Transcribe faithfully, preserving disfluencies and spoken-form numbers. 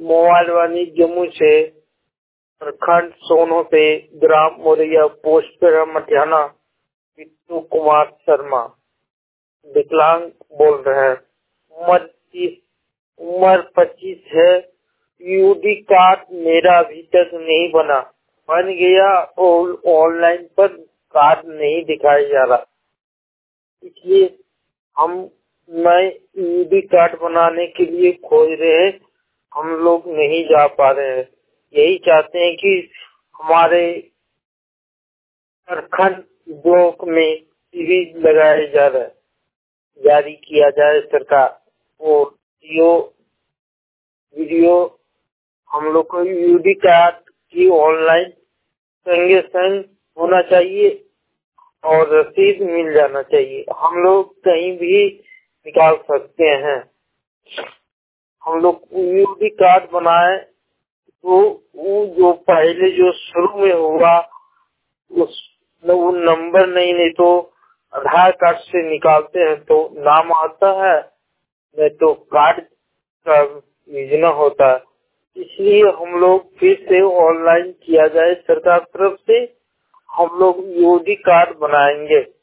Mobile वाणी जम्मू से, प्रखंड सोनोते, ग्राम मोरैया, post पेरा मटियाना, बिट्टू कुमार शर्मा, विकलांग बोल रहे हैं। उम्र तीस उम्र पच्चीस है। यूडी कार्ड मेरा अभी तक नहीं बना, बन गया और ऑनलाइन पर कार्ड नहीं दिखाया जा रहा, इसलिए हम मैं यूडी कार्ड बनाने के लिए खोज रहे हैं, हम लोग नहीं जा पा रहे हैं। यही चाहते हैं कि हमारे प्रखंड ब्लॉक में टीवी लगाया जा रहा है, जारी किया जाए सरकार, और जियो वीडियो हम लोग को यूडी कार्ड की ऑनलाइन संगे संग होना चाहिए और रसीद मिल जाना चाहिए। हम लोग कहीं भी निकाल सकते हैं। हम लोग यूडी कार्ड बनाए तो वो जो पहले जो शुरू में हुआ उस वो नंबर नहीं नहीं तो आधार कार्ड से निकालते हैं तो नाम आता है, नहीं तो कार्ड का योजना होता है। इसलिए हम लोग फिर से ऑनलाइन किया जाए सरकार तरफ से, हम लोग यूडी कार्ड बनाएंगे।